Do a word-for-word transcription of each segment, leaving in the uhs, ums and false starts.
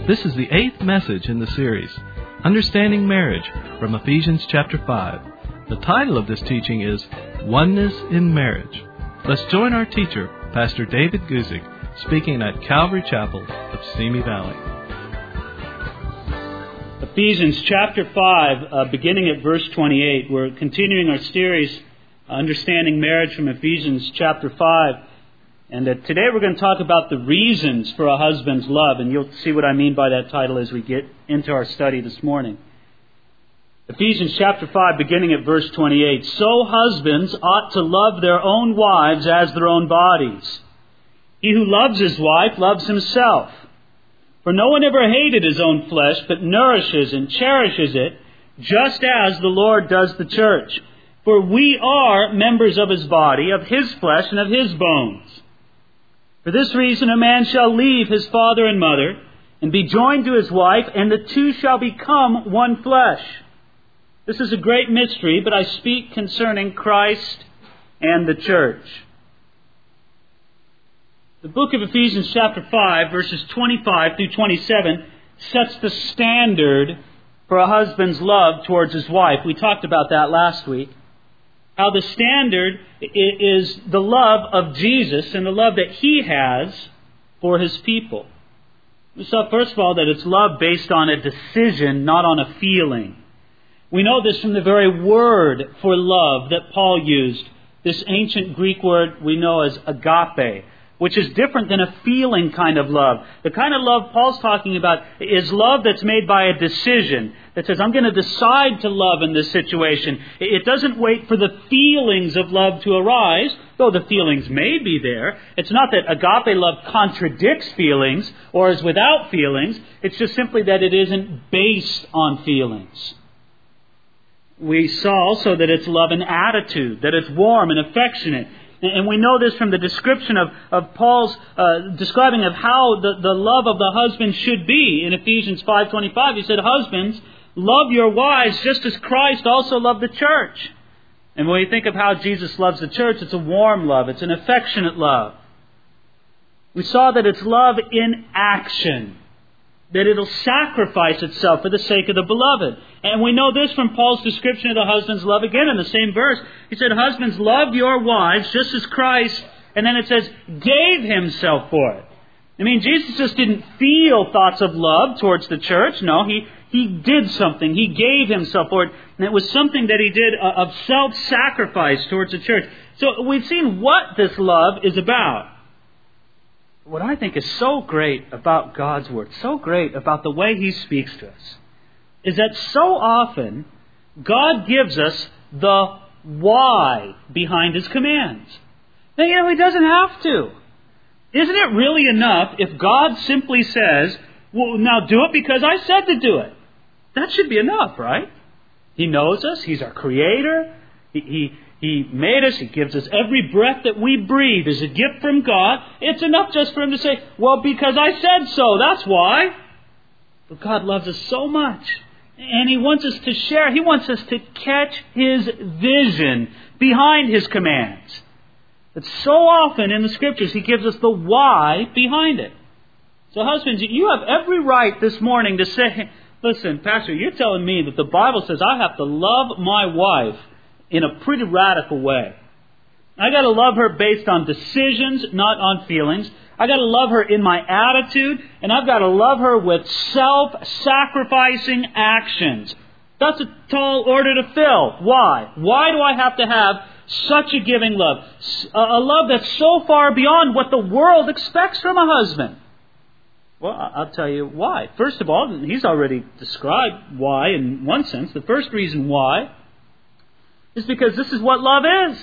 This is the eighth message in the series, Understanding Marriage, from Ephesians chapter five. The title of this teaching is Oneness in Marriage. Let's join our teacher, Pastor David Guzik, speaking at Calvary Chapel of Simi Valley. Ephesians chapter five, uh, beginning at verse twenty-eight. We're continuing our series, Understanding Marriage, from Ephesians chapter five. And uh, today we're going to talk about the reasons for a husband's love. And you'll see what I mean by that title as we get into our study this morning. Ephesians chapter five, beginning at verse twenty-eight. So husbands ought to love their own wives as their own bodies. He who loves his wife loves himself. For no one ever hated his own flesh, but nourishes and cherishes it, just as the Lord does the church. For we are members of his body, of his flesh, and of his bones. For this reason a man shall leave his father and mother, and be joined to his wife, and the two shall become one flesh. This is a great mystery, but I speak concerning Christ and the church. The book of Ephesians chapter five, verses twenty-five through twenty-seven, sets the standard for a husband's love towards his wife. We talked about that last week. How the standard is the love of Jesus and the love that He has for His people. We saw, first of all, that it's love based on a decision, not on a feeling. We know this from the very word for love that Paul used. This ancient Greek word we know as agape, which is different than a feeling kind of love. The kind of love Paul's talking about is love that's made by a decision. That says, I'm going to decide to love in this situation. It doesn't wait for the feelings of love to arise, though the feelings may be there. It's not that agape love contradicts feelings or is without feelings. It's just simply that it isn't based on feelings. We saw also that it's love and attitude, that it's warm and affectionate. And we know this from the description of, of Paul's uh, describing of how the, the love of the husband should be. In Ephesians five twenty-five, he said, Husbands, love your wives just as Christ also loved the church. And when you think of how Jesus loves the church, it's a warm love. It's an affectionate love. We saw that it's love in action. That it'll sacrifice itself for the sake of the beloved. And we know this from Paul's description of the husband's love again in the same verse. He said, Husbands, love your wives just as Christ, and then it says, gave himself for it. I mean, Jesus just didn't feel thoughts of love towards the church. No, he, he did something. He gave himself for it. And it was something that he did of self-sacrifice towards the church. So we've seen what this love is about. What I think is so great about God's Word, so great about the way He speaks to us, is that so often God gives us the why behind His commands. Now, you know, He doesn't have to. Isn't it really enough if God simply says, well, now do it because I said to do it? That should be enough, right? He knows us. He's our Creator. He, he, he made us. He gives us every breath that we breathe is a gift from God. It's enough just for Him to say, well, because I said so, that's why. But God loves us so much. And He wants us to share. He wants us to catch His vision behind His commands. But so often in the Scriptures, He gives us the why behind it. So husbands, you have every right this morning to say, listen, Pastor, you're telling me that the Bible says I have to love my wife in a pretty radical way. I got to love her based on decisions, not on feelings. I got to love her in my attitude, and I've got to love her with self-sacrificing actions. That's a tall order to fill. Why? Why do I have to have such a giving love? A love that's so far beyond what the world expects from a husband. Well, I'll tell you why. First of all, He's already described why in one sense. The first reason why is because this is what love is.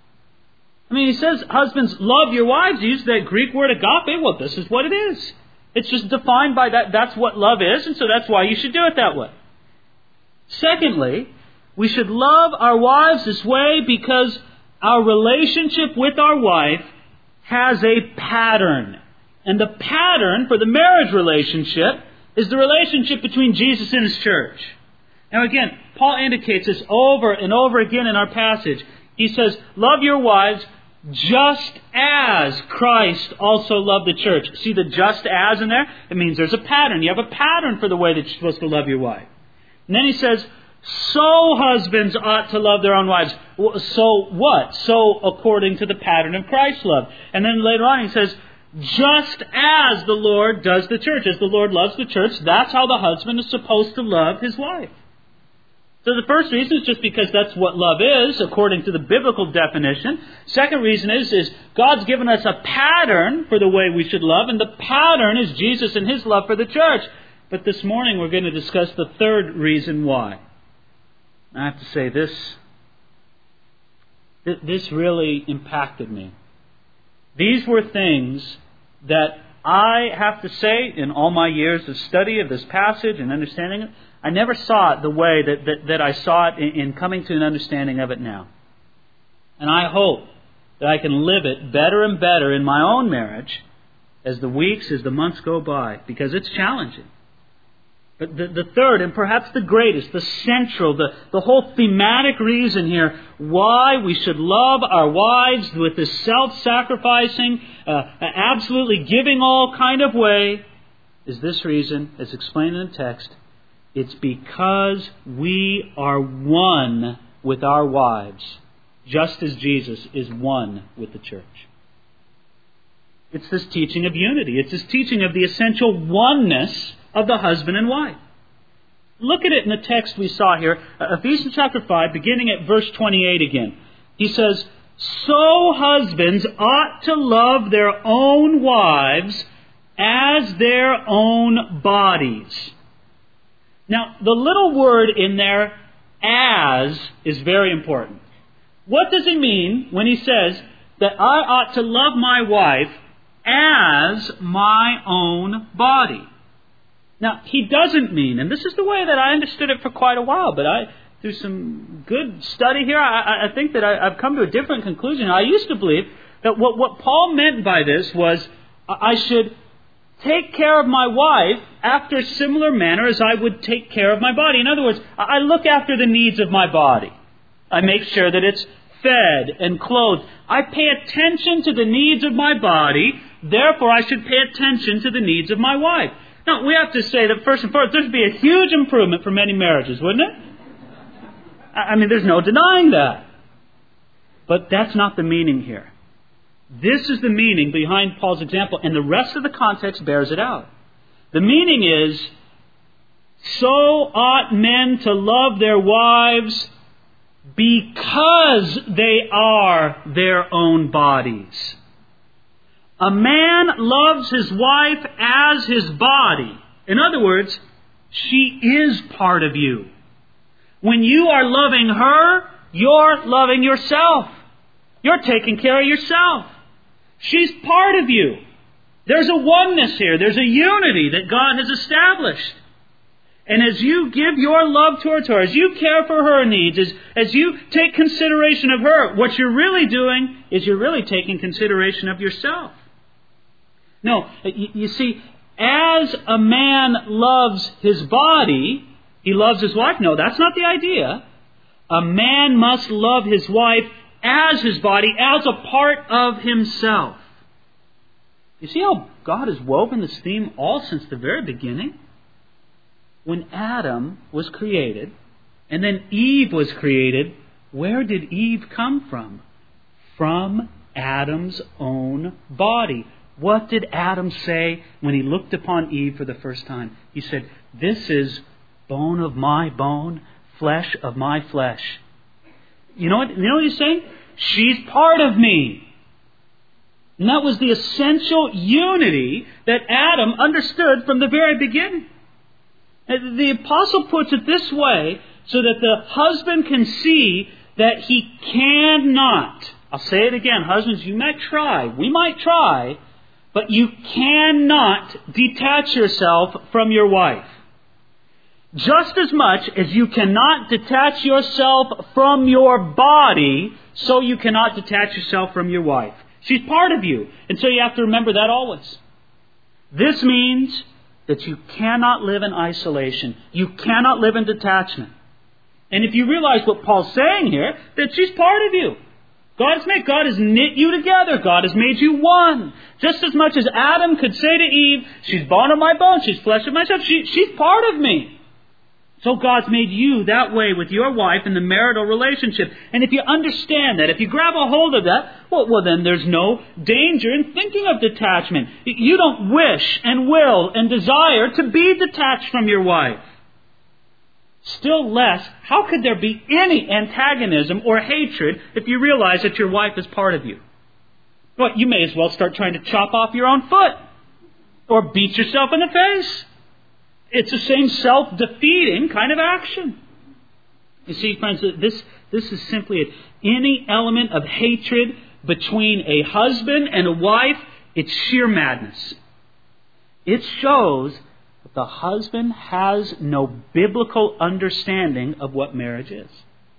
I mean, He says, husbands, love your wives. He uses that Greek word agape. Well, this is what it is. It's just defined by that. That's what love is, and so that's why you should do it that way. Secondly, we should love our wives this way because our relationship with our wife has a pattern. And the pattern for the marriage relationship is the relationship between Jesus and His church. Now again, Paul indicates this over and over again in our passage. He says, love your wives just as Christ also loved the church. See the just as in there? It means there's a pattern. You have a pattern for the way that you're supposed to love your wife. And then he says, so husbands ought to love their own wives. So what? So according to the pattern of Christ's love. And then later on he says, just as the Lord does the church. As the Lord loves the church, that's how the husband is supposed to love his wife. So the first reason is just because that's what love is, according to the biblical definition. Second reason is, is God's given us a pattern for the way we should love, and the pattern is Jesus and His love for the church. But this morning we're going to discuss the third reason why. I have to say this, this really impacted me. These were things that I have to say in all my years of study of this passage and understanding it, I never saw it the way that, that, that I saw it in, in coming to an understanding of it now. And I hope that I can live it better and better in my own marriage as the weeks, as the months go by, because it's challenging. But the, the third, and perhaps the greatest, the central, the, the whole thematic reason here why we should love our wives with this self-sacrificing, uh, absolutely giving all kind of way, is this reason, as explained in the text. It's because we are one with our wives, just as Jesus is one with the church. It's this teaching of unity. It's this teaching of the essential oneness of the husband and wife. Look at it in the text we saw here, Ephesians chapter five, beginning at verse twenty-eight again. He says, so husbands ought to love their own wives as their own bodies. Now, the little word in there, as, is very important. What does he mean when he says that I ought to love my wife as my own body? Now, he doesn't mean, and this is the way that I understood it for quite a while, but I, through some good study here, I, I think that I, I've come to a different conclusion. I used to believe that what, what Paul meant by this was I should take care of my wife after a similar manner as I would take care of my body. In other words, I look after the needs of my body. I make sure that it's fed and clothed. I pay attention to the needs of my body. Therefore, I should pay attention to the needs of my wife. Now, we have to say that first and foremost, there would be a huge improvement for many marriages, wouldn't it? I mean, there's no denying that. But that's not the meaning here. This is the meaning behind Paul's example, and the rest of the context bears it out. The meaning is, so ought men to love their wives because they are their own bodies. A man loves his wife as his body. In other words, she is part of you. When you are loving her, you're loving yourself. You're taking care of yourself. She's part of you. There's a oneness here. There's a unity that God has established. And as you give your love towards her, as you care for her needs, as, as you take consideration of her, what you're really doing is you're really taking consideration of yourself. No, you, you see, as a man loves his body, he loves his wife. No, that's not the idea. A man must love his wife as his body, as a part of himself. You see how God has woven this theme all since the very beginning? When Adam was created, and then Eve was created, where did Eve come from? From Adam's own body. What did Adam say when he looked upon Eve for the first time? He said, this is bone of my bone, flesh of my flesh. You know what, you know what he's saying? She's part of me. And that was the essential unity that Adam understood from the very beginning. The apostle puts it this way so that the husband can see that he cannot. I'll say it again. Husbands, you might try. We might try. But you cannot detach yourself from your wife. Just as much as you cannot detach yourself from your body, so you cannot detach yourself from your wife. She's part of you. And so you have to remember that always. This means that you cannot live in isolation. You cannot live in detachment. And if you realize what Paul's saying here, that she's part of you. God has made. God has knit you together. God has made you one. Just as much as Adam could say to Eve, she's bone of my bone, she's flesh of my flesh, she, she's part of me. So God's made you that way with your wife in the marital relationship. And if you understand that, if you grab a hold of that, well, well then there's no danger in thinking of detachment. You don't wish and will and desire to be detached from your wife. Still less, how could there be any antagonism or hatred if you realize that your wife is part of you? Well, you may as well start trying to chop off your own foot or beat yourself in the face. It's the same self-defeating kind of action. You see, friends, this, this is simply it. Any element of hatred between a husband and a wife, it's sheer madness. It shows that the husband has no biblical understanding of what marriage is.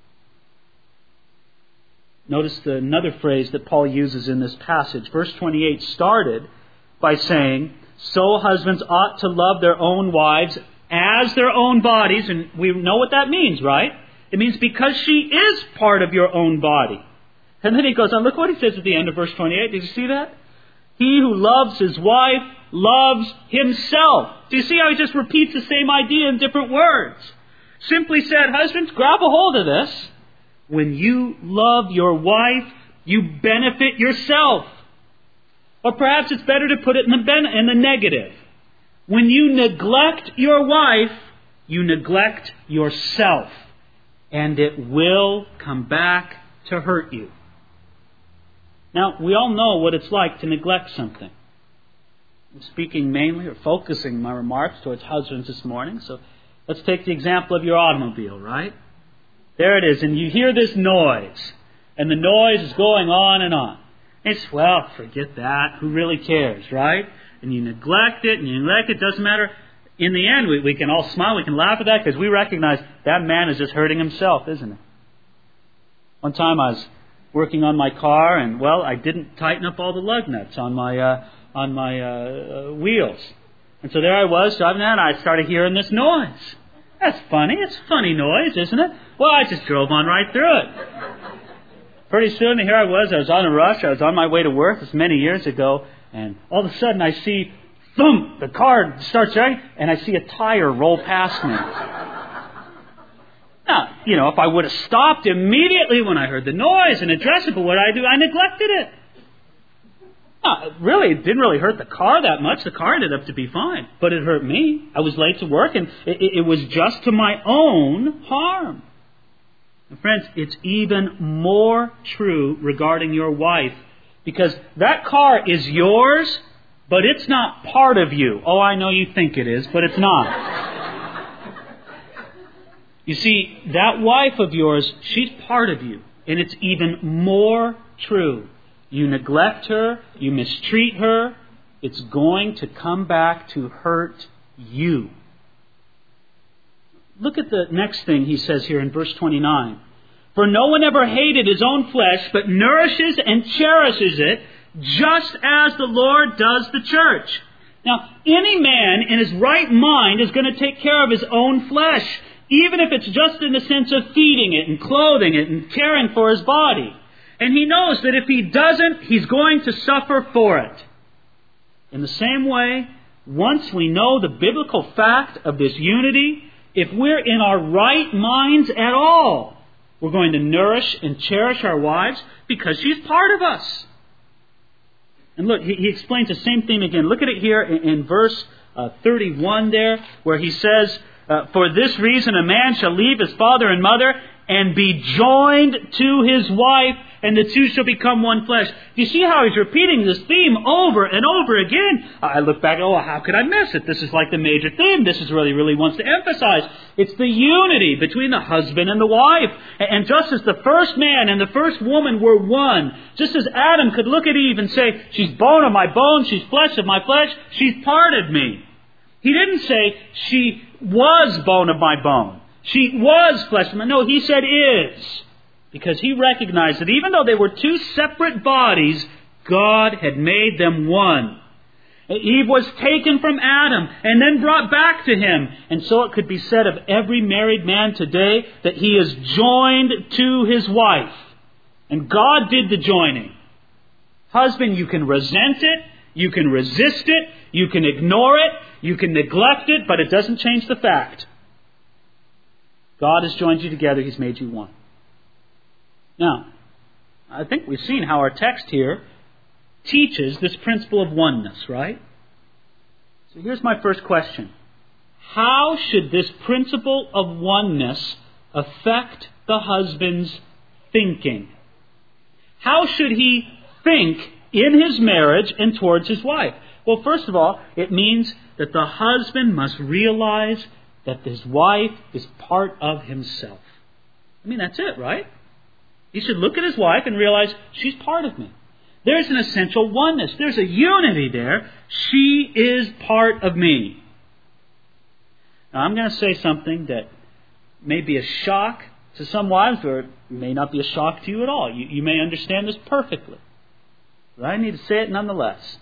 Notice the, another phrase that Paul uses in this passage. Verse twenty-eight started by saying, so husbands ought to love their own wives as their own bodies. And we know what that means, right? It means because she is part of your own body. And then he goes on, look what he says at the end of verse twenty-eight. Did you see that? He who loves his wife loves himself. Do you see how he just repeats the same idea in different words? Simply said, husbands, grab a hold of this. When you love your wife, you benefit yourself. Or perhaps it's better to put it in the, ben- in the negative. When you neglect your wife, you neglect yourself. And it will come back to hurt you. Now, we all know what it's like to neglect something. I'm speaking mainly or focusing my remarks towards husbands this morning. So let's take the example of your automobile, right? There it is, and you hear this noise. And the noise is going on and on. It's, well, forget that. Who really cares, right? And you neglect it, and you neglect it. Doesn't matter. In the end, we, we can all smile. We can laugh at that because we recognize that man is just hurting himself, isn't it? One time I was working on my car, and, well, I didn't tighten up all the lug nuts on my uh, on my uh, wheels. And so there I was driving down, and I started hearing this noise. That's funny. It's a funny noise, isn't it? Well, I just drove on right through it. Pretty soon, here I was. I was on a rush. I was on my way to work. This many years ago. And all of a sudden, I see, boom, the car starts running, and I see a tire roll past me. Now, you know, if I would have stopped immediately when I heard the noise and addressed it, but what did I do? I neglected it. Now, really, it didn't really hurt the car that much. The car ended up to be fine. But it hurt me. I was late to work, and it, it was just to my own harm. And friends, it's even more true regarding your wife. Because that car is yours, but it's not part of you. Oh, I know you think it is, but it's not. You see, that wife of yours, she's part of you. And it's even more true. You neglect her, you mistreat her, it's going to come back to hurt you. Look at the next thing he says here in verse twenty-nine. For no one ever hated his own flesh, but nourishes and cherishes it, just as the Lord does the church. Now, any man in his right mind is going to take care of his own flesh, even if it's just in the sense of feeding it and clothing it and caring for his body. And he knows that if he doesn't, he's going to suffer for it. In the same way, once we know the biblical fact of this unity, if we're in our right minds at all, we're going to nourish and cherish our wives because she's part of us. And look, he, he explains the same thing again. Look at it here in, in verse uh, thirty-one there, where he says, uh, for this reason a man shall leave his father and mother and be joined to his wife, and the two shall become one flesh. Do you see how he's repeating this theme over and over again? I look back, oh, how could I miss it? This is like the major theme. This is really, really wants to emphasize. It's the unity between the husband and the wife. And just as the first man and the first woman were one, just as Adam could look at Eve and say, she's bone of my bone, she's flesh of my flesh, she's part of me. He didn't say, she was bone of my bone. She was flesh of my... No, he said is. Because he recognized that even though they were two separate bodies, God had made them one. Eve was taken from Adam and then brought back to him. And so it could be said of every married man today that he is joined to his wife. And God did the joining. Husband, you can resent it, you can resist it, you can ignore it, you can neglect it, but it doesn't change the fact. God has joined you together, He's made you one. Now, I think we've seen how our text here teaches this principle of oneness, right? So here's my first question. How should this principle of oneness affect the husband's thinking? How should he think in his marriage and towards his wife? Well, first of all, it means that the husband must realize that his wife is part of himself. I mean, that's it, right? He should look at his wife and realize she's part of me. There's an essential oneness. There's a unity there. She is part of me. Now, I'm going to say something that may be a shock to some wives, or it may not be a shock to you at all. You, you may understand this perfectly. But I need to say it nonetheless.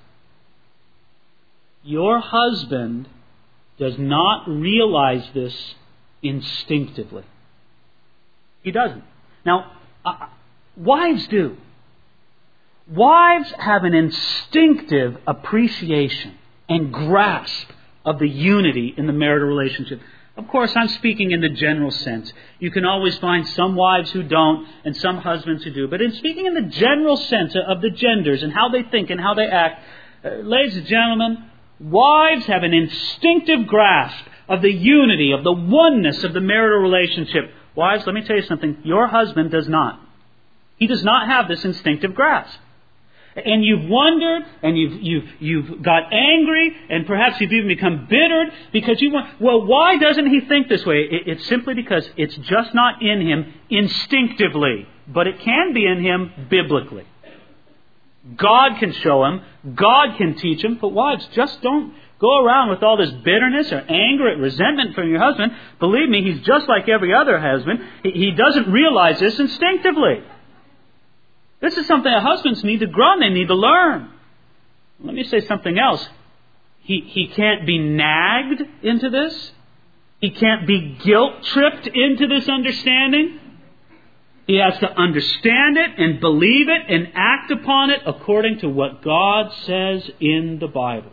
Your husband does not realize this instinctively. He doesn't. Now, uh, wives do. Wives have an instinctive appreciation and grasp of the unity in the marital relationship. Of course, I'm speaking in the general sense. You can always find some wives who don't and some husbands who do. But in speaking in the general sense of the genders and how they think and how they act, uh, ladies and gentlemen, wives have an instinctive grasp of the unity, of the oneness of the marital relationship. Wives, let me tell you something. Your husband does not. He does not have this instinctive grasp. And you've wondered, and you've you've you've got angry, and perhaps you've even become bittered because you want. Well, why doesn't he think this way? It, it's simply because it's just not in him instinctively, but it can be in him biblically. God can show him, God can teach him, but wives, just don't go around with all this bitterness or anger or resentment from your husband. Believe me, he's just like every other husband. He, he doesn't realize this instinctively. This is something that husbands need to grow and they need to learn. Let me say something else. He, he can't be nagged into this. He can't be guilt-tripped into this understanding. He has to understand it and believe it and act upon it according to what God says in the Bible.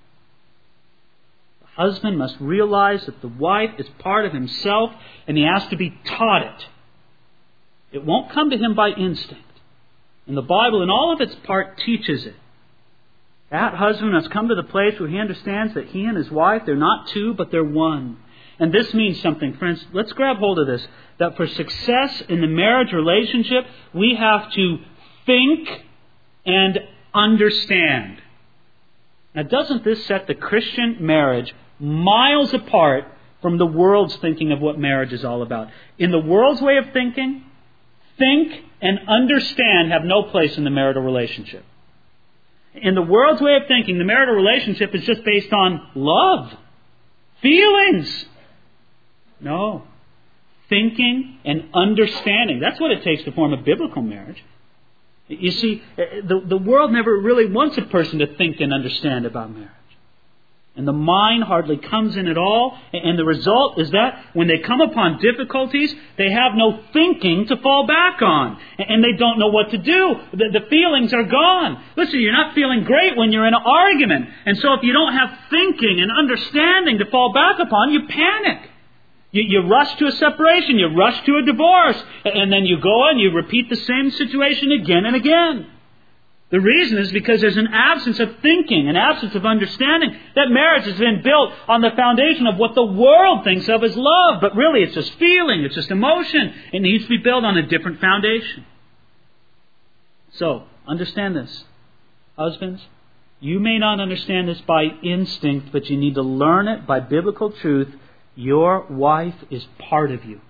The husband must realize that the wife is part of himself and he has to be taught it. It won't come to him by instinct. And the Bible, in all of its part, teaches it. That husband has come to the place where he understands that he and his wife, they're not two, but they're one. And this means something, friends. Let's grab hold of this. That for success in the marriage relationship, we have to think and understand. Now, doesn't this set the Christian marriage miles apart from the world's thinking of what marriage is all about? In the world's way of thinking, think and understand have no place in the marital relationship. In the world's way of thinking, the marital relationship is just based on love, feelings. No. Thinking and understanding. That's what it takes to form a biblical marriage. You see, the, the world never really wants a person to think and understand about marriage. And the mind hardly comes in at all. And the result is that when they come upon difficulties, they have no thinking to fall back on. And they don't know what to do. The, the feelings are gone. Listen, you're not feeling great when you're in an argument. And so if you don't have thinking and understanding to fall back upon, you panic. You, you rush to a separation. You rush to a divorce. And then you go and you repeat the same situation again and again. The reason is because there's an absence of thinking, an absence of understanding. That marriage has been built on the foundation of what the world thinks of as love. But really it's just feeling, it's just emotion. It needs to be built on a different foundation. So, understand this. Husbands, you may not understand this by instinct, but you need to learn it by biblical truth. Your wife is part of you.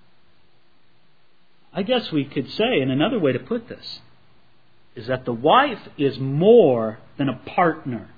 I guess we could say, in another way to put this, is that the wife is more than a partner.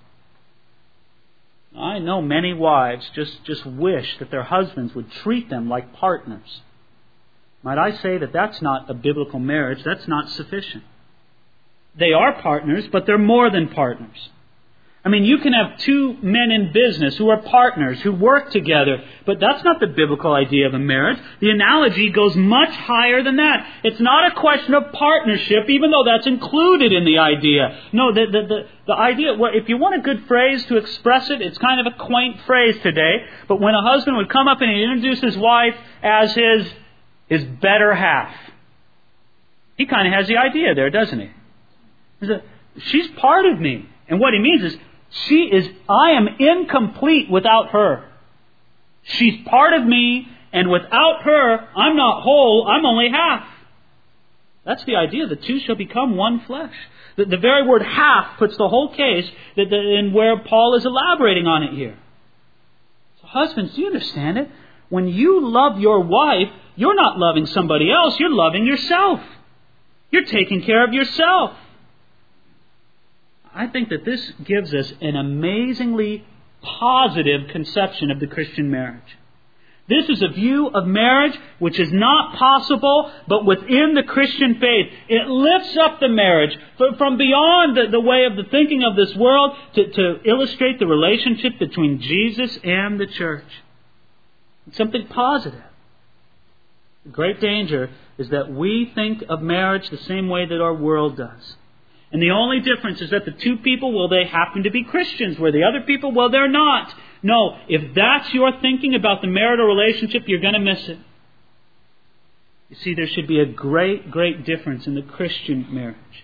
I know many wives just, just wish that their husbands would treat them like partners. Might I say that that's not a biblical marriage, that's not sufficient. They are partners, but they're more than partners. I mean, you can have two men in business who are partners, who work together, but that's not the biblical idea of a marriage. The analogy goes much higher than that. It's not a question of partnership, even though that's included in the idea. No, the, the, the, the idea, well, if you want a good phrase to express it, it's kind of a quaint phrase today, but when a husband would come up and he'd introduce his wife as his, his better half, he kind of has the idea there, doesn't he? He's a, she's part of me. And what he means is, she is, I am incomplete without her. She's part of me, and without her, I'm not whole, I'm only half. That's the idea. The two shall become one flesh. The, the very word half puts the whole case that the, in where Paul is elaborating on it here. So husbands, do you understand it? When you love your wife, you're not loving somebody else, you're loving yourself. You're taking care of yourself. I think that this gives us an amazingly positive conception of the Christian marriage. This is a view of marriage which is not possible, but within the Christian faith. It lifts up the marriage from beyond the, the way of the thinking of this world to, to illustrate the relationship between Jesus and the church. It's something positive. The great danger is that we think of marriage the same way that our world does. And the only difference is that the two people, well, they happen to be Christians, where the other people, well, they're not. No, if that's your thinking about the marital relationship, you're going to miss it. You see, there should be a great, great difference in the Christian marriage.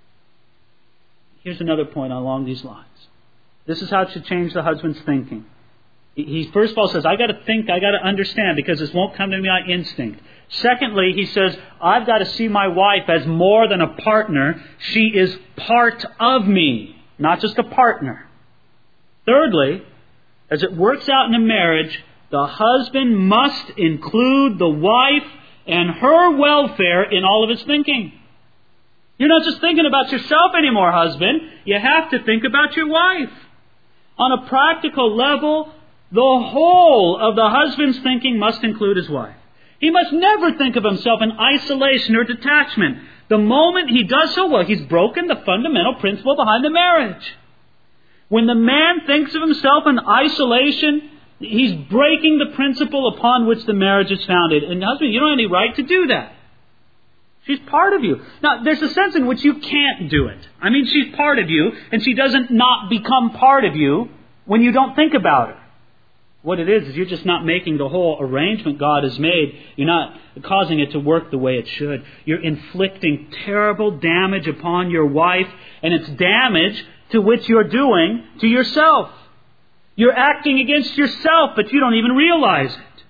Here's another point along these lines. This is how it should change the husband's thinking. He first of all says, I got to think, I got to understand, because this won't come to me by instinct. Secondly, he says, I've got to see my wife as more than a partner. She is part of me, not just a partner. Thirdly, as it works out in a marriage, the husband must include the wife and her welfare in all of his thinking. You're not just thinking about yourself anymore, husband. You have to think about your wife. On a practical level, the whole of the husband's thinking must include his wife. He must never think of himself in isolation or detachment. The moment he does so, well, he's broken the fundamental principle behind the marriage. When the man thinks of himself in isolation, he's breaking the principle upon which the marriage is founded. And husband, you don't have any right to do that. She's part of you. Now, there's a sense in which you can't do it. I mean, she's part of you, and she doesn't not become part of you when you don't think about her. What it is, is you're just not making the whole arrangement God has made. You're not causing it to work the way it should. You're inflicting terrible damage upon your wife, and it's damage to which you're doing to yourself. You're acting against yourself, but you don't even realize it.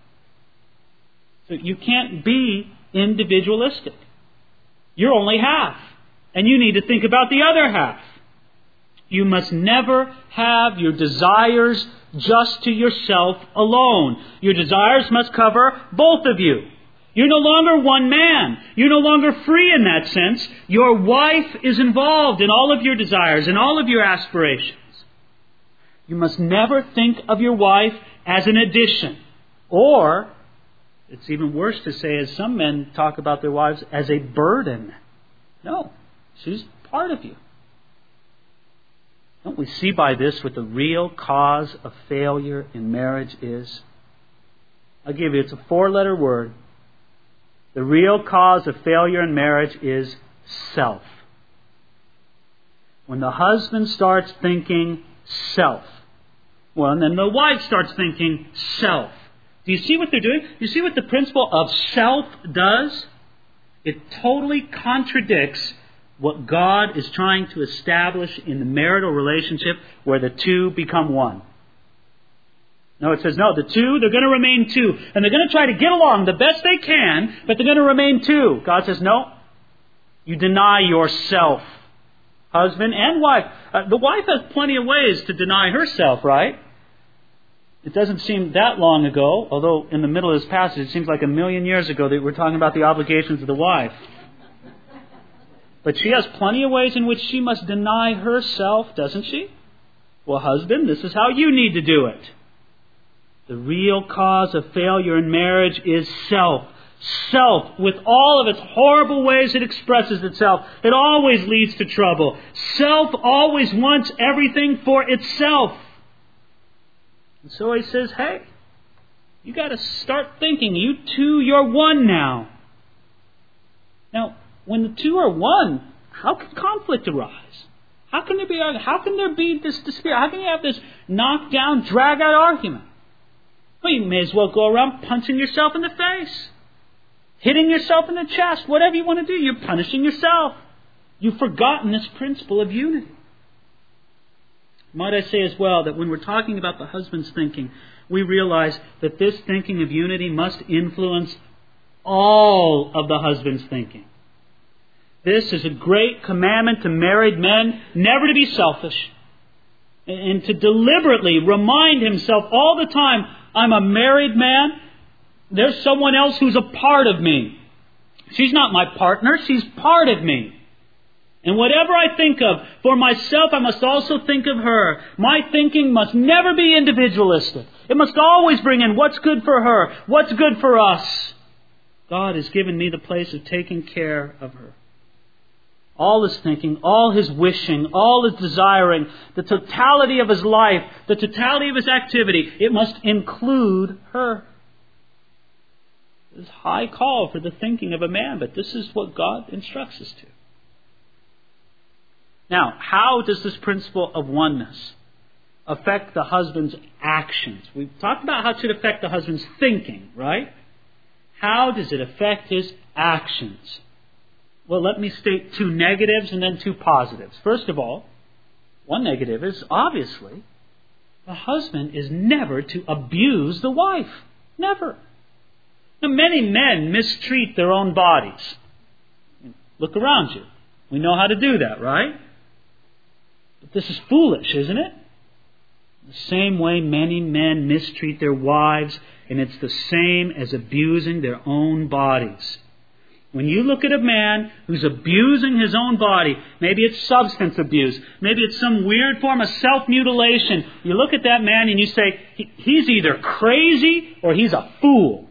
So you can't be individualistic. You're only half, and you need to think about the other half. You must never have your desires just to yourself alone. Your desires must cover both of you. You're no longer one man. You're no longer free in that sense. Your wife is involved in all of your desires and all of your aspirations. You must never think of your wife as an addition. Or, it's even worse to say, as some men talk about their wives, as a burden. No, she's part of you. Don't we see by this what the real cause of failure in marriage is? I'll give you, it's a four-letter word. The real cause of failure in marriage is self. When the husband starts thinking self, well, and then the wife starts thinking self. Do you see what they're doing? Do you see what the principle of self does? It totally contradicts what God is trying to establish in the marital relationship where the two become one. No, it says, no, the two, they're going to remain two. And they're going to try to get along the best they can, but they're going to remain two. God says, no, you deny yourself, husband and wife. Uh, the wife has plenty of ways to deny herself, right? It doesn't seem that long ago, although in the middle of this passage, it seems like a million years ago that we're talking about the obligations of the wife. But she has plenty of ways in which she must deny herself, doesn't she? Well, husband, this is how you need to do it. The real cause of failure in marriage is self. Self, with all of its horrible ways it expresses itself, it always leads to trouble. Self always wants everything for itself. And so he says, hey, you got to start thinking. You two, you're one now. Now, when the two are one, how can conflict arise? How can there be how can there be this dispute? How can you have this knockdown, drag-out argument? Well, you may as well go around punching yourself in the face, hitting yourself in the chest, whatever you want to do. You're punishing yourself. You've forgotten this principle of unity. Might I say as well that when we're talking about the husband's thinking, we realize that this thinking of unity must influence all of the husband's thinking. This is a great commandment to married men, never to be selfish, and to deliberately remind himself all the time, I'm a married man, there's someone else who's a part of me. She's not my partner, she's part of me. And whatever I think of for myself, I must also think of her. My thinking must never be individualistic. It must always bring in what's good for her, what's good for us. God has given me the place of taking care of her. All his thinking, all his wishing, all his desiring, the totality of his life, the totality of his activity, it must include her. This is a high call for the thinking of a man, but this is what God instructs us to. Now, how does this principle of oneness affect the husband's actions? We've talked about how it should affect the husband's thinking, right? How does it affect his actions? Well, let me state two negatives and then two positives. First of all, one negative is obviously the husband is never to abuse the wife. Never. Now, many men mistreat their own bodies. Look around you. We know how to do that, right? But this is foolish, isn't it? The same way many men mistreat their wives, and it's the same as abusing their own bodies. When you look at a man who's abusing his own body, maybe it's substance abuse, maybe it's some weird form of self-mutilation, you look at that man and you say, he's either crazy or he's a fool.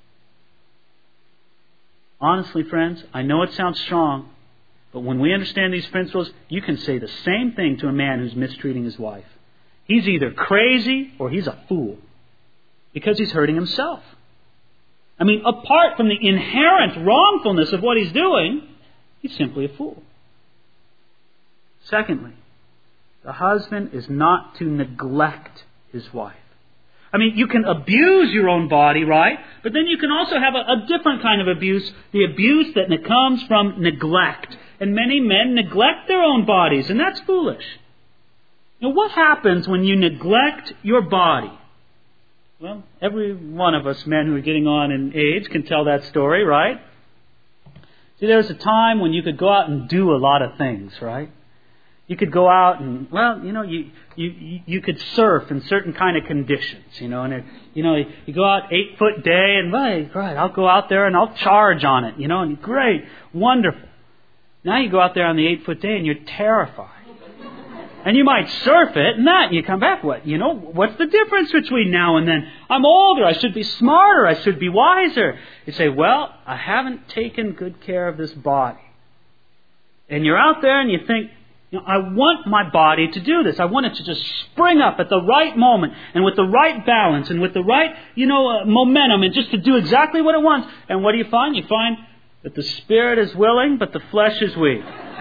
Honestly, friends, I know it sounds strong, but when we understand these principles, you can say the same thing to a man who's mistreating his wife. He's either crazy or he's a fool, because he's hurting himself. I mean, apart from the inherent wrongfulness of what he's doing, he's simply a fool. Secondly, the husband is not to neglect his wife. I mean, you can abuse your own body, right? But then you can also have a, a different kind of abuse, the abuse that comes from neglect. And many men neglect their own bodies, and that's foolish. Now, what happens when you neglect your body? Well, every one of us men who are getting on in age can tell that story, right? See, there was a time when you could go out and do a lot of things, right? You could go out and, well, you know, you you you could surf in certain kind of conditions, you know, and it, you know, you go out eight foot day and, right, right, I'll go out there and I'll charge on it, you know, and great, wonderful. Now you go out there on the eight foot day and you're terrified. And you might surf it and that, and you come back, what? You know, what's the difference between now and then? I'm older, I should be smarter, I should be wiser. You say, well, I haven't taken good care of this body. And you're out there and you think, you know, I want my body to do this. I want it to just spring up at the right moment and with the right balance and with the right, you know, uh, momentum and just to do exactly what it wants. And what do you find? You find that the spirit is willing, but the flesh is weak.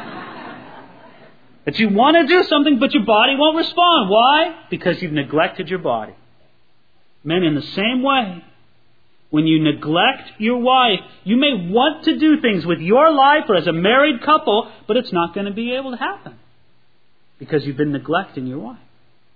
That you want to do something, but your body won't respond. Why? Because you've neglected your body. Men, in the same way, when you neglect your wife, you may want to do things with your life or as a married couple, but it's not going to be able to happen because you've been neglecting your wife.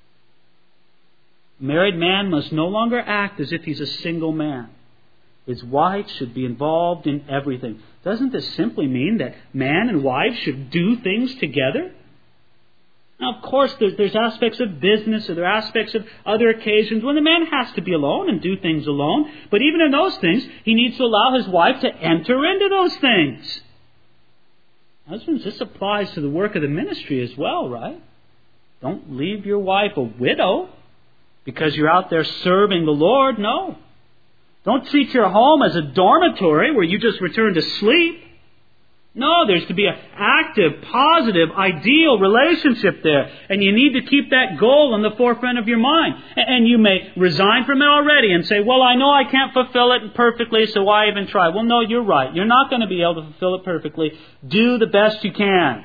A married man must no longer act as if he's a single man. His wife should be involved in everything. Doesn't this simply mean that man and wife should do things together? Now, of course, there's, there's aspects of business or there are aspects of other occasions when the man has to be alone and do things alone. But even in those things, he needs to allow his wife to enter into those things. Husbands, this applies to the work of the ministry as well, right? Don't leave your wife a widow because you're out there serving the Lord. No. Don't treat your home as a dormitory where you just return to sleep. No, there's to be an active, positive, ideal relationship there. And you need to keep that goal in the forefront of your mind. And you may resign from it already and say, well, I know I can't fulfill it perfectly, so why even try? Well, no, you're right. You're not going to be able to fulfill it perfectly. Do the best you can.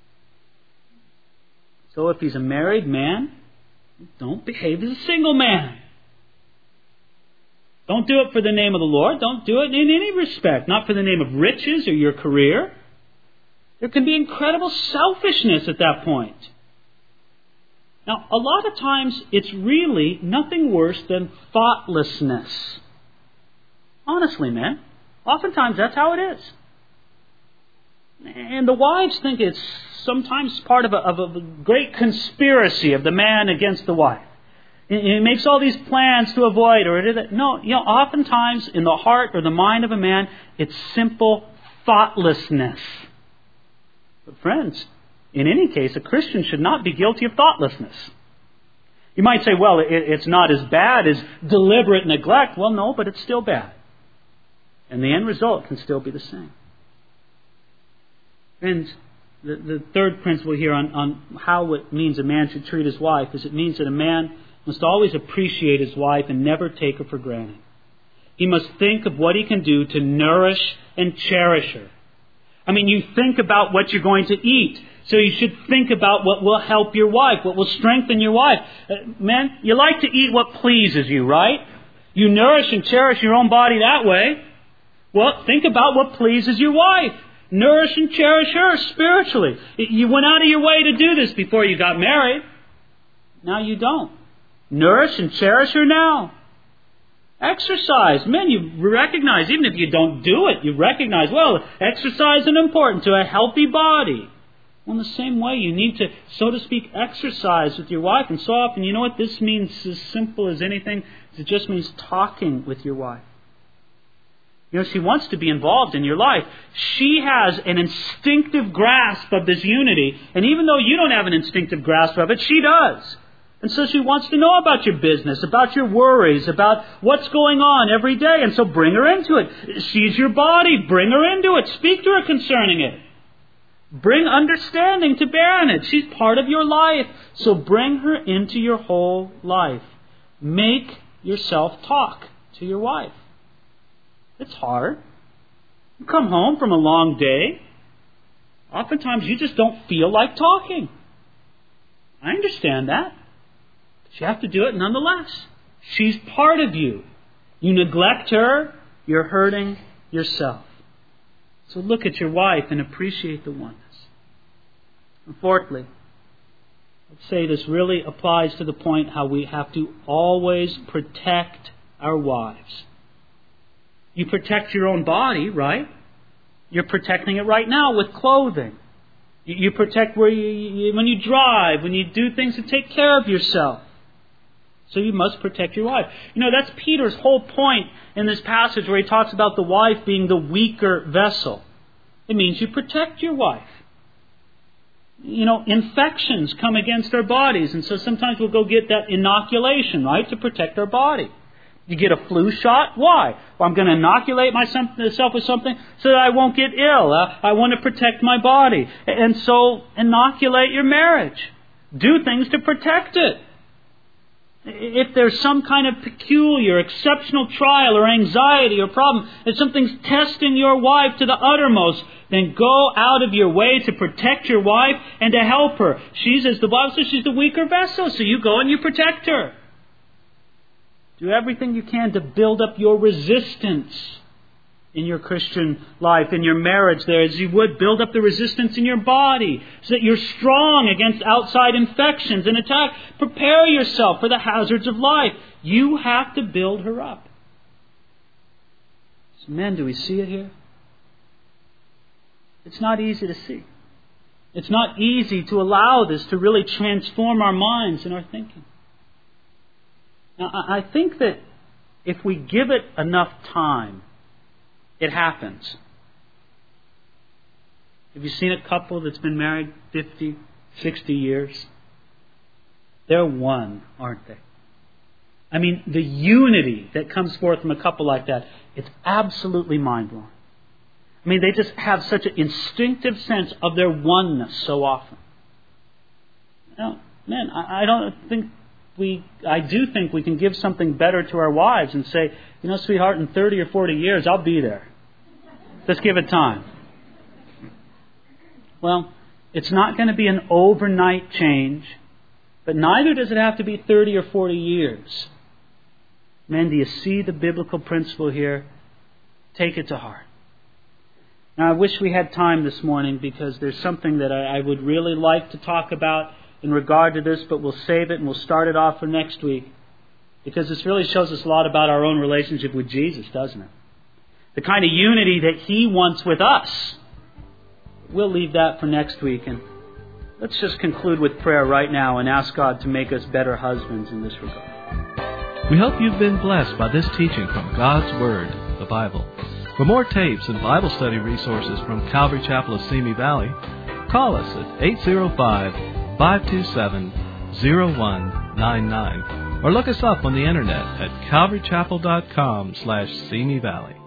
So if he's a married man, don't behave as a single man. Don't do it for the name of the Lord. Don't do it in any respect. Not for the name of riches or your career. There can be incredible selfishness at that point. Now, a lot of times it's really nothing worse than thoughtlessness. Honestly, man. Oftentimes that's how it is. And the wives think it's sometimes part of a, of a great conspiracy of the man against the wife. He makes all these plans to avoid or no, you know, oftentimes in the heart or the mind of a man, it's simple thoughtlessness. But friends, in any case, a Christian should not be guilty of thoughtlessness. You might say, well, it, it's not as bad as deliberate neglect. Well, no, but it's still bad. And the end result can still be the same. Friends, the, the third principle here on, on how it means a man should treat his wife is it means that a man must always appreciate his wife and never take her for granted. He must think of what he can do to nourish and cherish her. I mean, you think about what you're going to eat. So you should think about what will help your wife, what will strengthen your wife. Uh, men, you like to eat what pleases you, right? You nourish and cherish your own body that way. Well, think about what pleases your wife. Nourish and cherish her spiritually. You went out of your way to do this before you got married. Now you don't. Nourish and cherish her now. Exercise. Men, you recognize, even if you don't do it, you recognize, well, exercise is important to a healthy body. Well, in the same way, you need to, so to speak, exercise with your wife. And so often, you know what this means as simple as anything? It just means talking with your wife. You know, she wants to be involved in your life. She has an instinctive grasp of this unity. And even though you don't have an instinctive grasp of it, she does. And so she wants to know about your business, about your worries, about what's going on every day. And so bring her into it. She's your body. Bring her into it. Speak to her concerning it. Bring understanding to bear on it. She's part of your life. So bring her into your whole life. Make yourself talk to your wife. It's hard. You come home from a long day. Oftentimes you just don't feel like talking. I understand that. But you have to do it nonetheless. She's part of you. You neglect her, you're hurting yourself. So look at your wife and appreciate the oneness. And fourthly, I'd say this really applies to the point how we have to always protect our wives. You protect your own body, right? You're protecting it right now with clothing. You, you protect where you, you, when you drive, when you do things to take care of yourself. So you must protect your wife. You know, that's Peter's whole point in this passage where he talks about the wife being the weaker vessel. It means you protect your wife. You know, infections come against our bodies, and so sometimes we'll go get that inoculation, right, to protect our body. You get a flu shot. Why? Well, I'm going to inoculate myself with something so that I won't get ill. Uh, I want to protect my body. And so inoculate your marriage. Do things to protect it. If there's some kind of peculiar, exceptional trial or anxiety or problem, if something's testing your wife to the uttermost, then go out of your way to protect your wife and to help her. She's, as the Bible says, she's the weaker vessel, so you go and you protect her. Do everything you can to build up your resistance in your Christian life, in your marriage there, as you would build up the resistance in your body, so that you're strong against outside infections and attack. Prepare yourself for the hazards of life. You have to build her up. So men, do we see it here? It's not easy to see. It's not easy to allow this to really transform our minds and our thinking. Now, I think that if we give it enough time, it happens. Have you seen a couple that's been married fifty, sixty years? They're one, aren't they? I mean, the unity that comes forth from a couple like that, it's absolutely mind-blowing. I mean, they just have such an instinctive sense of their oneness so often. Now, man, I, I don't think we, I do think we can give something better to our wives and say, you know, sweetheart, in thirty or forty years, I'll be there. Let's give it time. Well, it's not going to be an overnight change, but neither does it have to be thirty or forty years. Men, do you see the biblical principle here? Take it to heart. Now, I wish we had time this morning because there's something that I, I would really like to talk about in regard to this, but we'll save it and we'll start it off for next week because this really shows us a lot about our own relationship with Jesus, doesn't it? The kind of unity that He wants with us. We'll leave that for next week, and let's just conclude with prayer right now and ask God to make us better husbands in this regard. We hope you've been blessed by this teaching from God's Word, the Bible. For more tapes and Bible study resources from Calvary Chapel of Simi Valley, call us at eight zero five, five two seven, zero one nine nine or look us up on the internet at calvarychapel dot com slash Simi Valley.